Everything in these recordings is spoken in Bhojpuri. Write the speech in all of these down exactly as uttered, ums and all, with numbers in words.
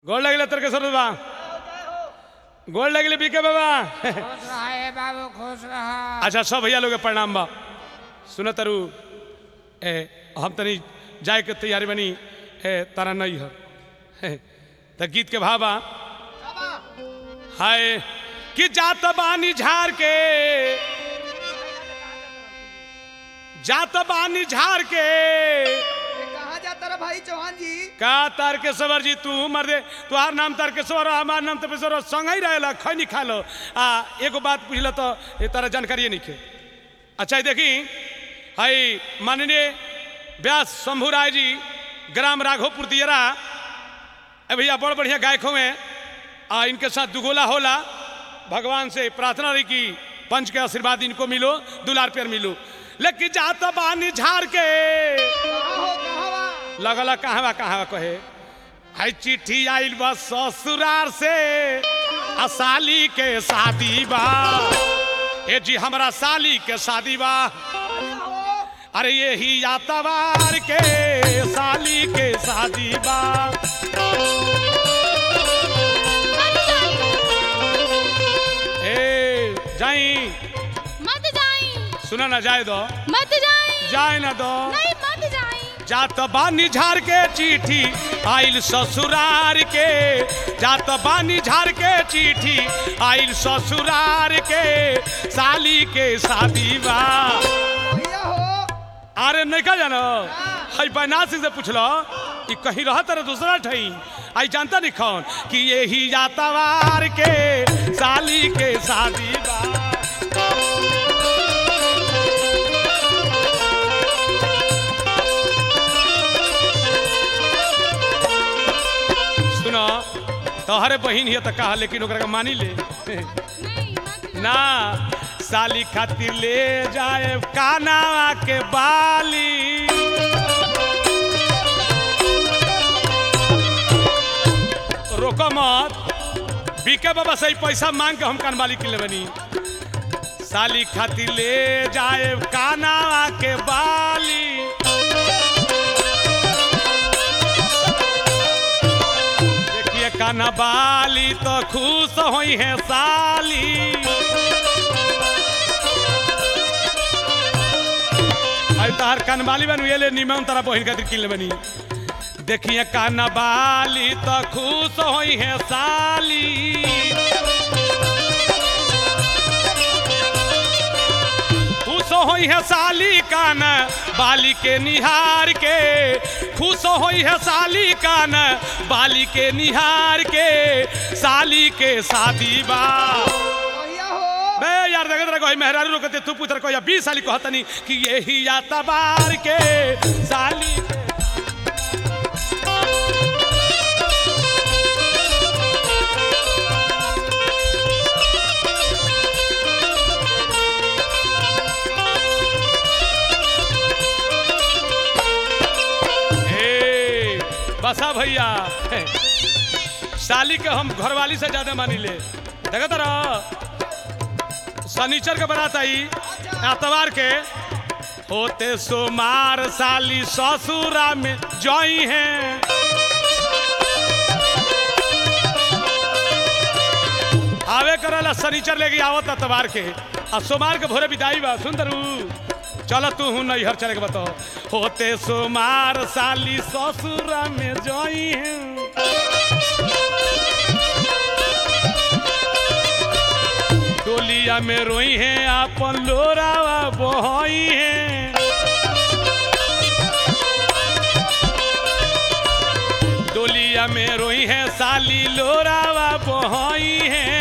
गोड़ लगले तरकेश्वर बाबा, गोड़ लगले बीके बाबा। खुश रहा बाबू, खुश रहा। अच्छा सब भैया लोग प्रणाम बा। सुन तरु ए हम तनी जाए के तैयारी बनी ए तारा नहीं है त गीत के भावा हाय कि जात बानी झार के, जात बानी झार के। कहाँ जाता रहा भाई चौहान जी? का तारकेश्वर जी तू मर दे, तुहार नाम तारकेश्वर हमार नाम तपेश्वर संग ही रहेला, खैनी खा लो। आ एगो बात पूछल तो ये तारा जानकारी नहीं खे। अच्छा देखी हाई माननीय व्यास शंभू राय जी ग्राम राघोपुर दियरा ए भैया बड़ बढ़िया गायक हुए आ इनके साथ दुगोला होला। भगवान से प्रार्थना रही कि पंच के आशीर्वाद इनको मिलो, दुलार प्यार मिलो। लेकिन जात बानी झार के कहाँ हो कहाँ बा? लगला कहवा कहवा कहे हाय चिट्ठी आइल बा ससुरार से आ साली के शादी बा। ए जी हमरा साली के शादी बा। अरे ये ही यातवार के साली के शादी बा। ए जाई मत जाई, सुना ना जाए दो, मत जाई, जाए ना दो। नहीं मत जाई। जात बानी झार के चिट्ठी आइल ससुरार के, जात बानी झार के चिट्ठी आइल ससुरार के साली के शादी बा। भैया हो अरे नहीं का जानो हाई बनारसी से पूछलो कि कहीं रहा तेरे दूसरा ठई आई जानता नहीं कौन कि ये ही यातवार के साली के शादी बा। सुनो तोहरे बहन ही तो कहा लेकिन ओकरा के मानी ले नहीं मत ना साली खातिर ले जाए कानावा के बाली। रोको मत, बीके बाबा से पैसा मांग के हम कानवाली किले बनी। साली खातिर ले जाए कानावा के बाली। देखिए काना बाली तो खुश होई है साली। तार कानवाली बनू ये ले निमन तारा बहन खातिर किले बनी। देखिए कानवाली तो खुश होई है साली। खुश होई है साली कान बाली के निहार के, खुश होई है साली कान बाली के निहार के साली के शादी बा। भैया हो बे यार देखत रह कोई मेहरारू रोकते तू पुत्र को या बीस साली कहतनी कि यही यातबार के साली के। ए बसा भैया साली के हम घरवाली से ज्यादा मानी ले। देखत रह शनिचर के बारात आई आतवार के होते सोमार साली ससुरा में जई हैं। आवे करला शनिचर लेके आवत आतवार के आ सोमार के भोरे विदाई बा। सुंदरू चल तू हूँ नैहर चले के बताओ होते सोमार साली ससुरा में जई हैं। डोलिया में रोई है आपन लोरावा बहई है। डोलिया में रोई है साली लोरावा बहई है।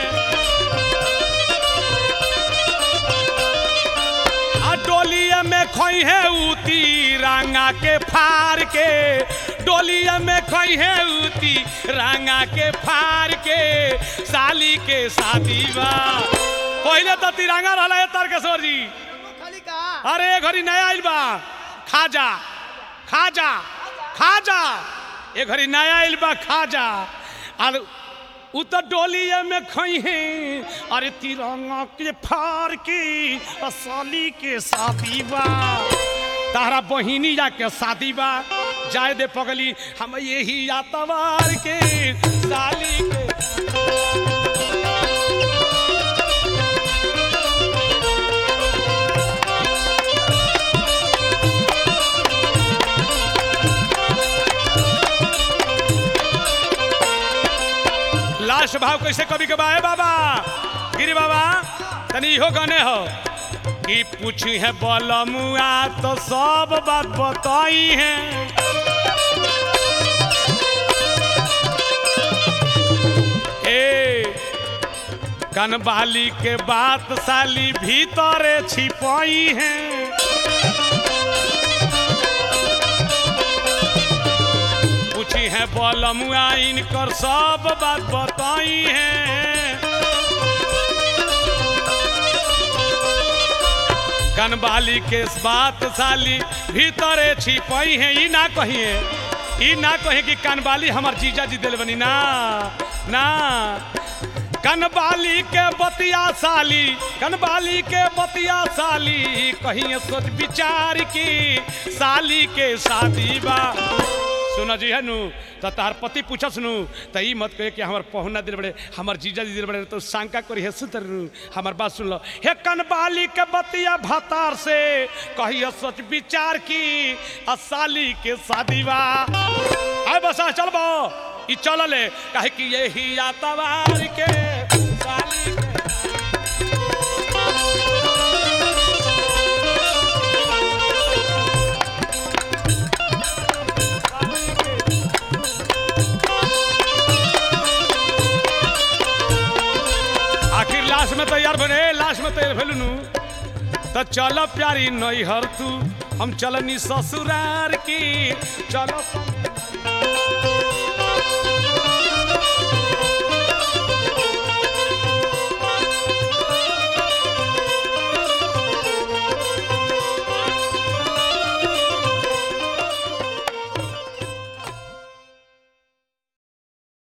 आ डोलिया में खोई है उती रंगा के फार के, डोलिया में खोई है उती रंगा के फार के साली के शादी बा। पहले तो तिरंगा रहला है तारकेश्वर जी, खाली कहा अरे घड़ी नया आइल बा खाजा खाजा खाजा, ए घड़ी नया आइल बा खाजा। और उ तो डोलिया में खई है अरे तिरंगा के फार के साली के शादी बा। तारा बहिनी जा के शादी बा। जाए दे पगली हम यही आतवार के साली के लास्ट भाव कैसे कभी के बाए बाबा गिरी बाबा तनी हो गाने हो कि पूछी है बलमुआ तो सब बात बताई है ए कनबाली के बात साली भीतरे छिपाई है पूछी है बलमुआ इनकर सब बात बताई है कनबाली के बात साली भीतरे छिपाई है ई ना कहिए ई ना कहे कि कनबाली हमार जीजा जी दिल बनी ना ना कनबाली के बतिया साली कनबाली के बतिया साली कहीं सोच विचार की साली के शादी बा सुना जी है नु तो तार पति पूछस नु तो ई मत कहे कि हमार पहुना दिल बड़े हमार जीजा जी दिल बड़े तो शंका करी है सुतर नु हमार बात सुन लो हे कनबाली के बतिया भातार से कहिए सोच विचार की असाली के शादी बा आए बसा चलबो ई चलले कहे कि यही आतवार के साली के आखिर लास्ट में तैयार बने लास्ट में तैयार भेलू तो चलो प्यारी नैहर तू हम चलनी ससुरार की चलो